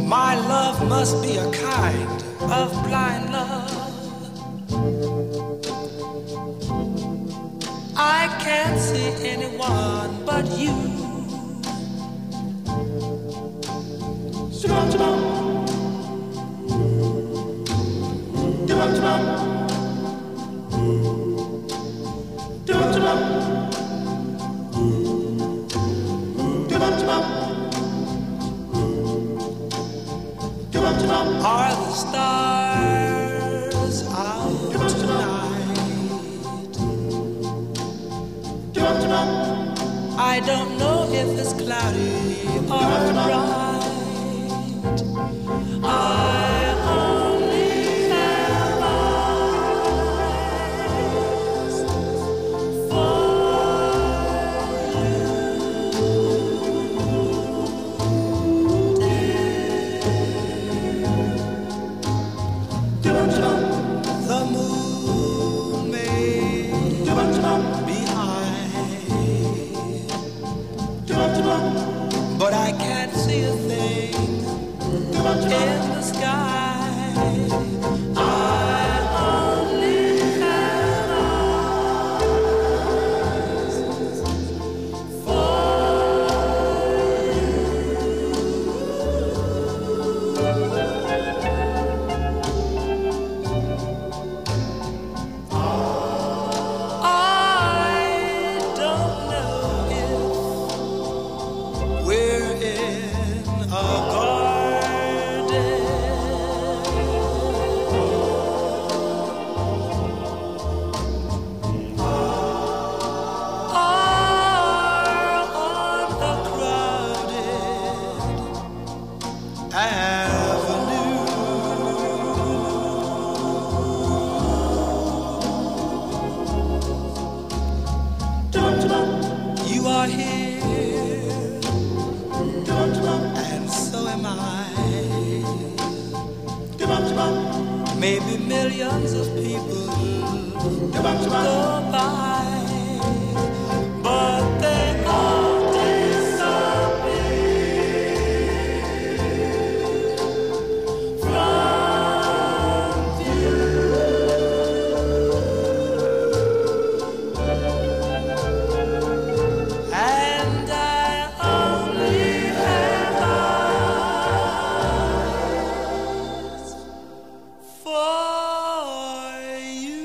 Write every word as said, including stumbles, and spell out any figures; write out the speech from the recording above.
My love must be a kind of blind love. I can't see anyone but you. Are the stars out tonight? I don't know if it's cloudy or bright. I only have eyes for the moon may be high, but I can't see a thing in the sky. I only have eyes for you are here, and so am I. Maybe millions of people go by, but they all disappear from view. And I only have eyes for you.